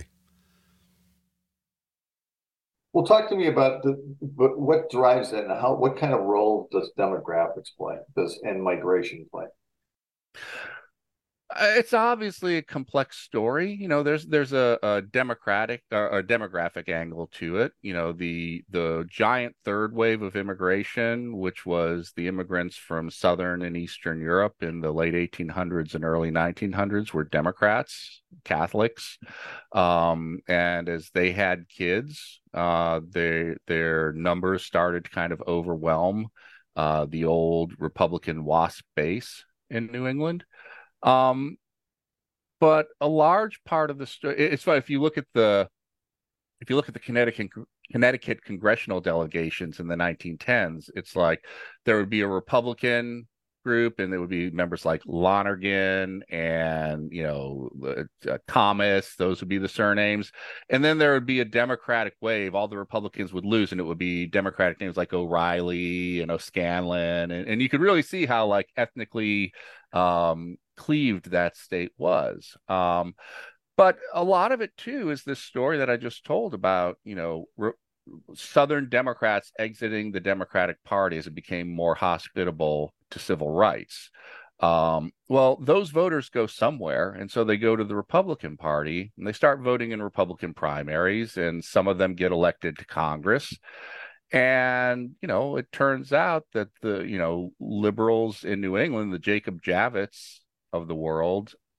Well, talk to me about what drives that and what kind of role does demographics play, and migration play? It's obviously a complex story. There's a demographic angle to it. The giant third wave of immigration, which was the immigrants from Southern and Eastern Europe in the late 1800s and early 1900s, were Democrats, Catholics, and as they had kids, their numbers started to kind of overwhelm the old Republican WASP base in New England. But a large part of the story, it's funny, if you look at the Connecticut congressional delegations in the 1910s, it's like there would be a Republican group and there would be members like Lonergan and Thomas. Those would be the surnames, and then there would be a Democratic wave. All the Republicans would lose, and it would be Democratic names like O'Reilly and O'Scanlan, and you could really see how like ethnically cleaved that state was. But a lot of it too is this story that I just told about Southern Democrats exiting the Democratic Party as it became more hospitable to civil rights. Well, those voters go somewhere, and so they go to the Republican Party, and they start voting in Republican primaries, and some of them get elected to Congress. And, it turns out that the, liberals in New England, the Jacob Javits of the world,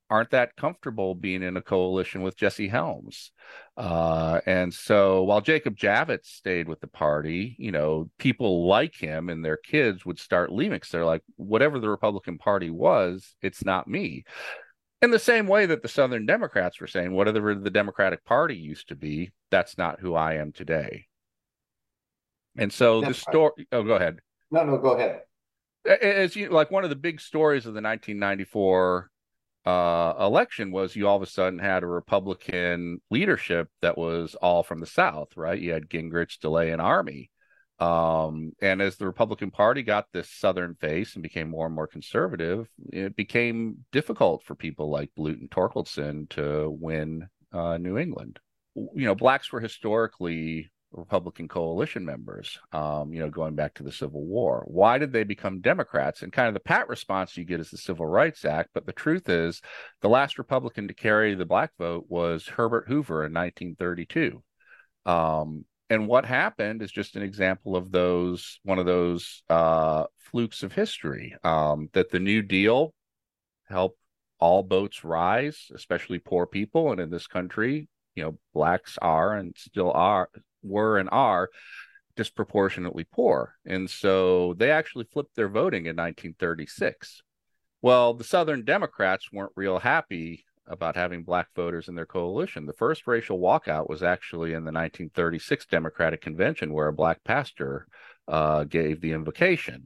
aren't that comfortable being in a coalition with Jesse Helms. And so while Jacob Javits stayed with the party, people like him and their kids would start leaving because they're like, whatever the Republican Party was, it's not me. In the same way that the Southern Democrats were saying, whatever the Democratic Party used to be, that's not who I am today. And so the story, go ahead. No, go ahead. As one of the big stories of the 1994 election was you all of a sudden had a Republican leadership that was all from the South, right? You had Gingrich, DeLay, and Army. And as the Republican Party got this Southern face and became more and more conservative, it became difficult for people like Blunt and Torkelson to win New England. Blacks were historically Republican coalition members, going back to the Civil War. Why did they become Democrats? And kind of the pat response you get is the Civil Rights Act. But the truth is, the last Republican to carry the black vote was Herbert Hoover in 1932. And what happened is just an example of one of those flukes of history, that the New Deal helped all boats rise, especially poor people. And in this country, blacks are and still were and are disproportionately poor. And so they actually flipped their voting in 1936. Well, the Southern Democrats weren't real happy about having black voters in their coalition. The first racial walkout was actually in the 1936 Democratic Convention, where a black pastor gave the invocation.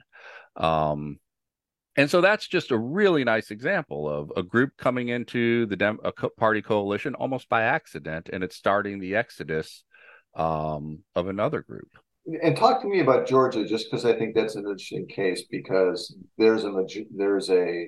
And so that's just a really nice example of a group coming into the party coalition almost by accident, and it's starting the exodus of another group. And talk to me about Georgia, just because I think that's an interesting case, because there's a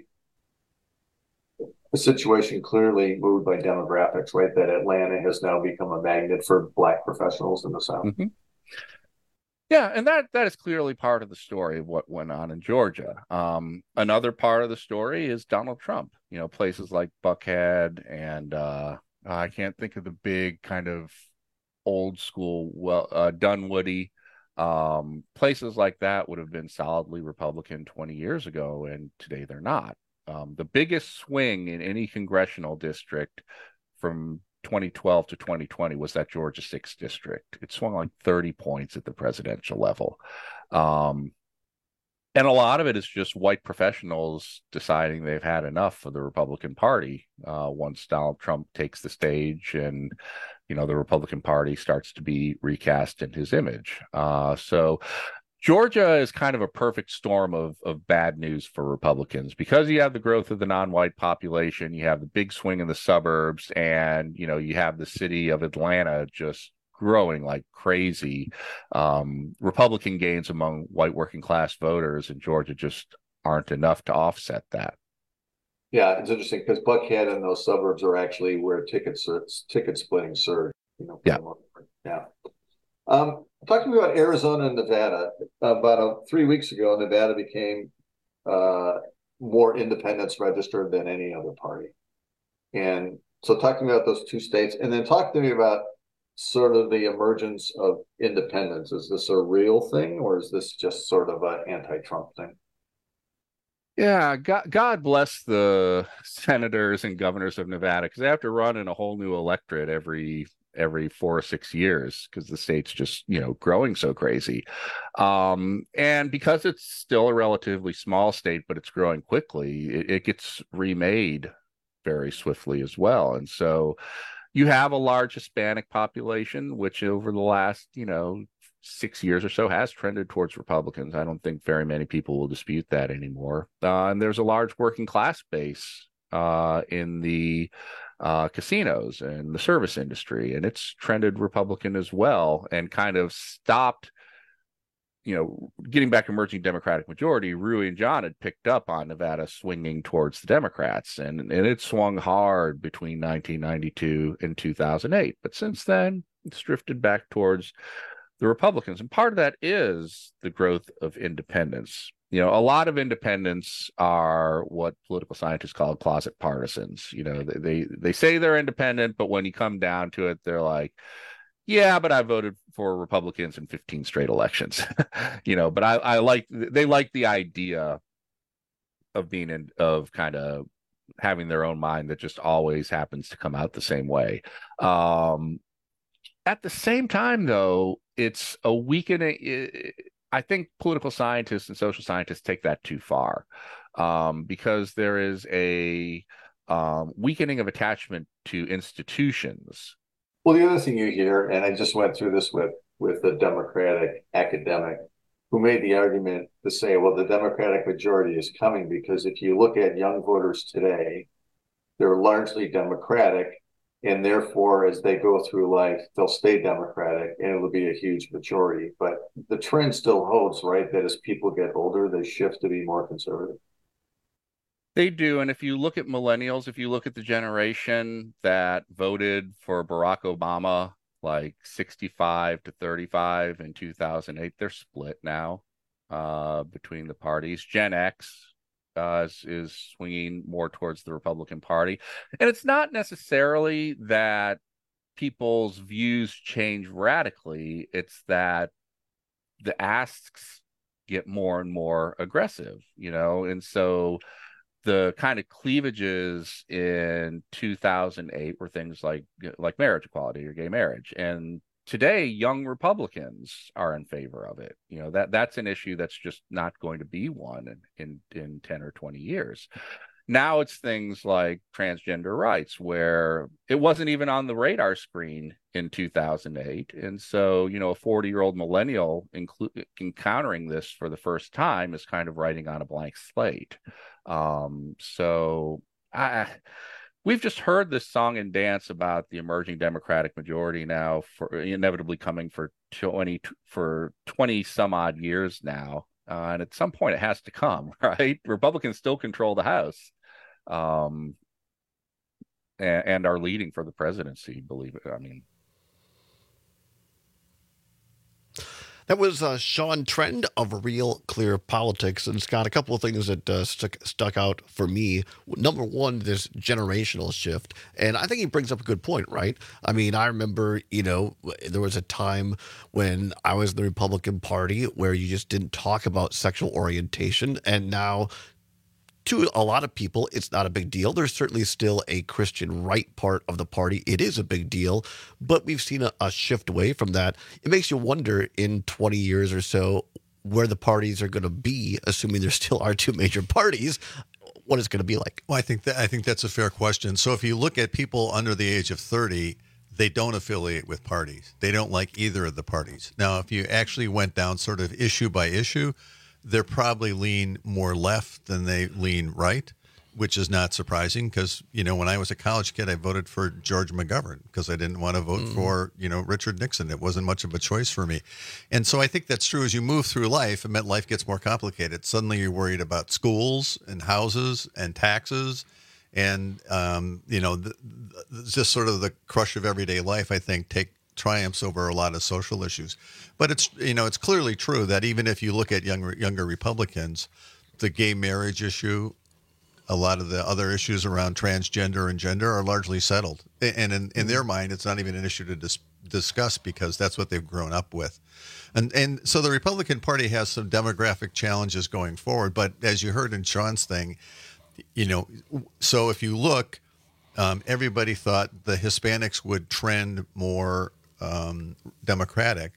situation clearly moved by demographics, right? That Atlanta has now become a magnet for black professionals in the South. Mm-hmm. Yeah, and that is clearly part of the story of what went on in Georgia. Another part of the story is Donald Trump. Places like Buckhead and I can't think of the big kind of old school, Dunwoody. Places like that would have been solidly Republican 20 years ago, and today they're not. The biggest swing in any congressional district from 2012 to 2020 was that Georgia 6th district. It swung like 30 points at the presidential level. And a lot of it is just white professionals deciding they've had enough for the Republican Party once Donald Trump takes the stage and, the Republican Party starts to be recast in his image. So Georgia is kind of a perfect storm of bad news for Republicans, because you have the growth of the non-white population, you have the big swing in the suburbs, and, you have the city of Atlanta just growing like crazy. Republican gains among white working class voters in Georgia just aren't enough to offset that. Yeah, it's interesting because Buckhead and those suburbs are actually where ticket splitting surged. Yeah. Talking about Arizona and Nevada, about 3 weeks ago, Nevada became more independents registered than any other party. And so talking about those two states, and then talk to me about sort of the emergence of independence. Is this a real thing, or is this just sort of an anti-Trump thing? Yeah, God bless the senators and governors of Nevada, because they have to run in a whole new electorate every 4 or 6 years, because the state's just growing so crazy, and because it's still a relatively small state, but it's growing quickly, it gets remade very swiftly as well. And so you have a large Hispanic population, which over the last 6 years or so has trended towards Republicans. I don't think very many people will dispute that anymore. And there's a large working class base in the casinos and the service industry, and it's trended Republican as well, and kind of stopped, getting back emerging Democratic majority. Rui and John had picked up on Nevada swinging towards the Democrats, and it swung hard between 1992 and 2008. But since then, it's drifted back towards the Republicans. And part of that is the growth of independents. A lot of independents are what political scientists call closet partisans. They say they're independent, but when you come down to it, they're like, yeah, but I voted for Republicans in 15 straight elections. But they like the idea of being kind of having their own mind that just always happens to come out the same way. At the same time, though, it's a weakening. I think political scientists and social scientists take that too far, because there is a weakening of attachment to institutions. Well, the other thing you hear, and I just went through this with a Democratic academic who made the argument to say, well, the Democratic majority is coming because if you look at young voters today, they're largely Democratic, and therefore, as they go through life, they'll stay Democratic, and it'll be a huge majority. But the trend still holds, right, that as people get older, they shift to be more conservative. They do. And if you look at millennials, if you look at the generation that voted for Barack Obama, like 65 to 35 in 2008, they're split now between the parties. Gen X is swinging more towards the Republican Party. And it's not necessarily that people's views change radically. It's that the asks get more and more aggressive, and so the kind of cleavages in 2008 were things like marriage equality or gay marriage. And today, young Republicans are in favor of it. That's an issue that's just not going to be one in 10 or 20 years. Now it's things like transgender rights, where it wasn't even on the radar screen in 2008. And so, a 40-year-old millennial encountering this for the first time is kind of writing on a blank slate. We've just heard this song and dance about the emerging Democratic majority now, for inevitably coming for 20 some odd years now. And at some point it has to come, right? Republicans still control the House, and are leading for the presidency, believe it. That was Sean Trend of Real Clear Politics. And Scott, a couple of things that stuck out for me. Number one, this generational shift. And I think he brings up a good point, right? I remember, there was a time when I was in the Republican Party where you just didn't talk about sexual orientation. And now, to a lot of people, it's not a big deal. There's certainly still a Christian right part of the party. It is a big deal, but we've seen a shift away from that. It makes you wonder in 20 years or so where the parties are going to be, assuming there still are two major parties, what it's going to be like. Well, I think that's a fair question. So if you look at people under the age of 30, they don't affiliate with parties. They don't like either of the parties. Now, if you actually went down sort of issue by issue, they're probably lean more left than they lean right, which is not surprising because, when I was a college kid, I voted for George McGovern because I didn't want to vote for, Richard Nixon. It wasn't much of a choice for me. And so I think that's true. As you move through life, it meant life gets more complicated. Suddenly you're worried about schools and houses and taxes and, just sort of the crush of everyday life, I think, triumphs over a lot of social issues. But it's clearly true that even if you look at younger Republicans, the gay marriage issue, a lot of the other issues around transgender and gender are largely settled. And in their mind, it's not even an issue to discuss because that's what they've grown up with. And so the Republican Party has some demographic challenges going forward. But as you heard in Sean's thing, so if you look, everybody thought the Hispanics would trend more Democratic.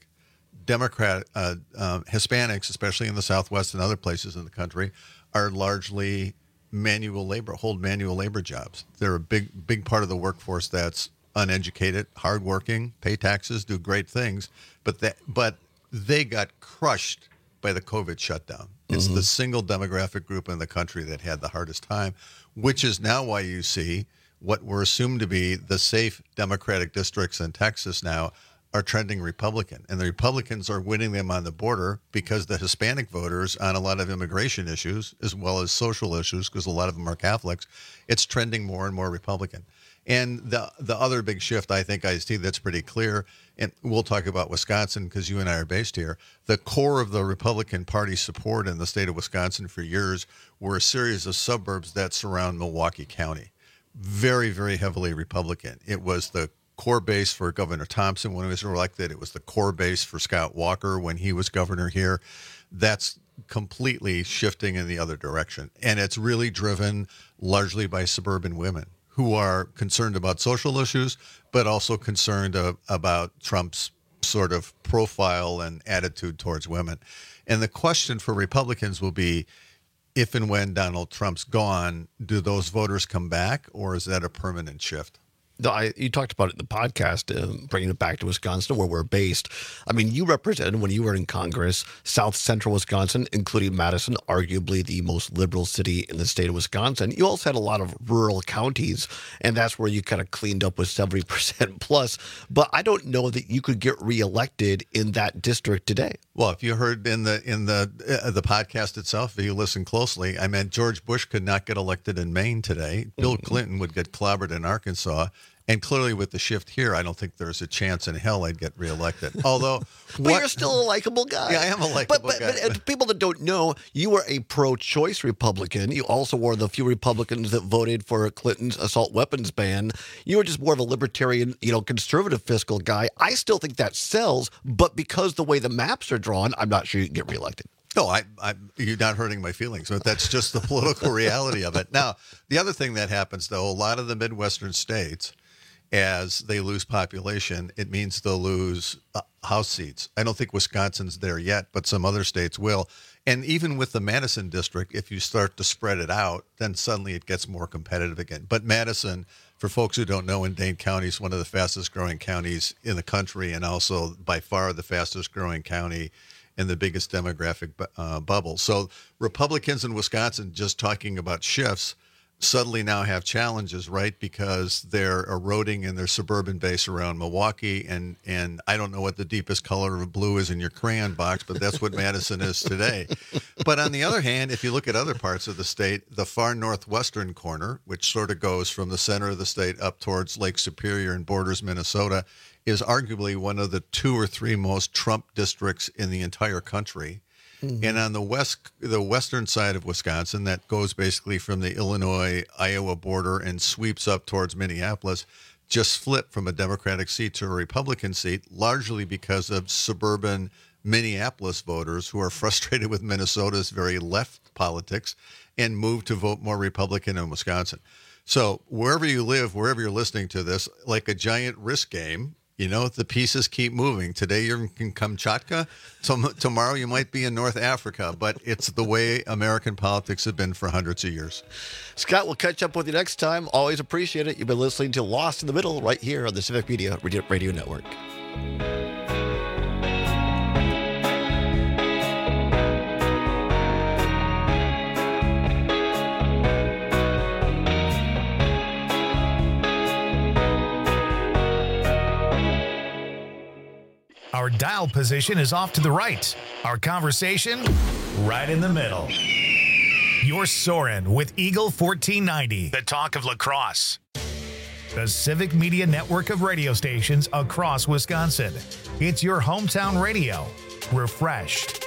Hispanics, especially in the Southwest and other places in the country, are largely hold manual labor jobs. They're a big part of the workforce that's uneducated, hardworking, pay taxes, do great things, but they got crushed by the COVID shutdown. It's the single demographic group in the country that had the hardest time, which is now why you see what were assumed to be the safe Democratic districts in Texas now are trending Republican. And the Republicans are winning them on the border because the Hispanic voters on a lot of immigration issues, as well as social issues, because a lot of them are Catholics, it's trending more and more Republican. And the other big shift I think I see that's pretty clear, and we'll talk about Wisconsin because you and I are based here, the core of the Republican Party support in the state of Wisconsin for years were a series of suburbs that surround Milwaukee County. Very, very heavily Republican. It was the core base for Governor Thompson when he was elected. It was the core base for Scott Walker when he was governor here. That's completely shifting in the other direction. And it's really driven largely by suburban women who are concerned about social issues, but also concerned about Trump's sort of profile and attitude towards women. And the question for Republicans will be, if and when Donald Trump's gone, do those voters come back, or is that a permanent shift? You talked about it in the podcast, bringing it back to Wisconsin, where we're based. I mean, you represented, when you were in Congress, South Central Wisconsin, including Madison, arguably the most liberal city in the state of Wisconsin. You also had a lot of rural counties, and that's where you kind of cleaned up with 70% plus. But I don't know that you could get reelected in that district today. Well, if you heard in the podcast itself, if you listen closely, I meant George Bush could not get elected in Maine today. Bill Clinton would get clobbered in Arkansas. And clearly with the shift here, I don't think there's a chance in hell I'd get reelected. Although, but you're still a likable guy. Yeah, I am a likable guy. But people that don't know, you were a pro-choice Republican. You also were the few Republicans that voted for Clinton's assault weapons ban. You were just more of a libertarian, conservative fiscal guy. I still think that sells, but because the way the maps are drawn, I'm not sure you can get reelected. No, you're not hurting my feelings, but that's just the political reality of it. Now, the other thing that happens, though, a lot of the Midwestern states, as they lose population, it means they'll lose House seats. I don't think Wisconsin's there yet, but some other states will. And even with the Madison district, if you start to spread it out, then suddenly it gets more competitive again. But Madison, for folks who don't know, in Dane County is one of the fastest growing counties in the country, and also by far the fastest growing county and the biggest demographic bubble. So Republicans in Wisconsin, just talking about shifts, suddenly now have challenges, right? Because they're eroding in their suburban base around Milwaukee. And I don't know what the deepest color of blue is in your crayon box, but that's what Madison is today. But on the other hand, if you look at other parts of the state, the far northwestern corner, which sort of goes from the center of the state up towards Lake Superior and borders Minnesota, is arguably one of the 2 or 3 most Trump districts in the entire country. Mm-hmm. And on the western side of Wisconsin, that goes basically from the Illinois-Iowa border and sweeps up towards Minneapolis, just flipped from a Democratic seat to a Republican seat, largely because of suburban Minneapolis voters who are frustrated with Minnesota's very left politics and moved to vote more Republican in Wisconsin. So wherever you live, wherever you're listening to this, like a giant risk game, the pieces keep moving. Today you're in Kamchatka. Tomorrow you might be in North Africa. But it's the way American politics have been for hundreds of years. Scott, we'll catch up with you next time. Always appreciate it. You've been listening to Lost in the Middle right here on the Civic Media Radio Network. Our dial position is off to the right. Our conversation, right in the middle. You're soaring with Eagle 1490, the talk of lacrosse. The Civic Media network of radio stations across Wisconsin. It's your hometown radio. Refreshed.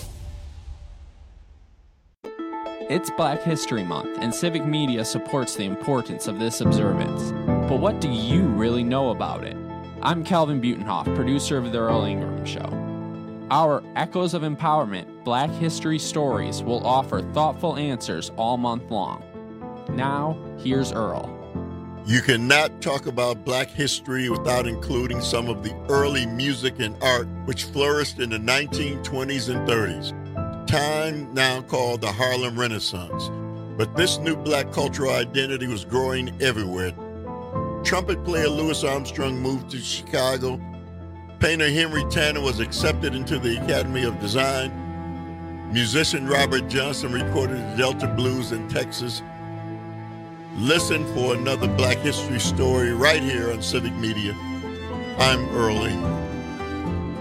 It's Black History Month, and Civic Media supports the importance of this observance. But what do you really know about it? I'm Calvin Butenhoff, producer of The Earl Ingram Show. Our Echoes of Empowerment Black History Stories will offer thoughtful answers all month long. Now, here's Earl. You cannot talk about Black history without including some of the early music and art which flourished in the 1920s and 30s, time now called the Harlem Renaissance. But this new Black cultural identity was growing everywhere. Trumpet player Louis Armstrong moved to Chicago. Painter Henry Tanner was accepted into the Academy of Design. Musician Robert Johnson recorded the Delta Blues in Texas. Listen for another Black history story right here on Civic Media. I'm Earl Ingram.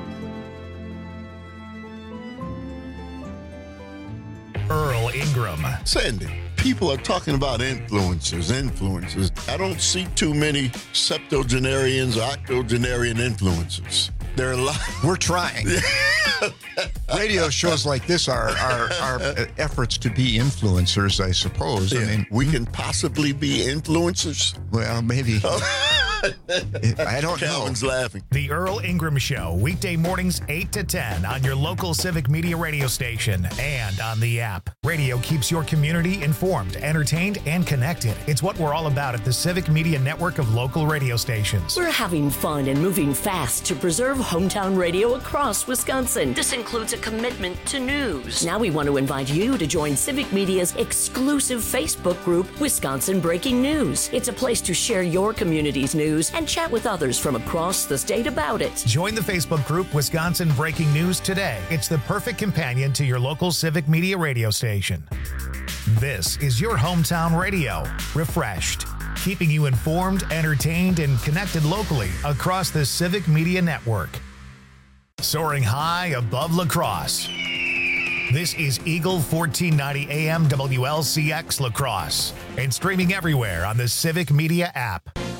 Earl Ingram. Sandy, people are talking about influencers. I don't see too many septuagenarians or octogenarian influencers. There are a lot. We're trying. radio shows like this are efforts to be influencers, I suppose. I mean, we can possibly be influencers. Well, maybe. I don't know. Calvin's laughing. The Earl Ingram Show, weekday mornings 8 to 10 on your local Civic Media radio station and on the app. Radio keeps your community informed, entertained, and connected. It's what we're all about at the Civic Media network of local radio stations. We're having fun and moving fast to preserve hometown radio across Wisconsin. This includes a commitment to news. Now we want to invite you to join Civic Media's exclusive Facebook group, Wisconsin Breaking News. It's a place to share your community's news and chat with others from across the state about it. Join the Facebook group Wisconsin Breaking News today. It's the perfect companion to your local Civic Media radio station. This is your hometown radio, refreshed, keeping you informed, entertained, and connected locally across the Civic Media network. Soaring high above La Crosse. This is Eagle 1490 AM WLCX La Crosse and streaming everywhere on the Civic Media app.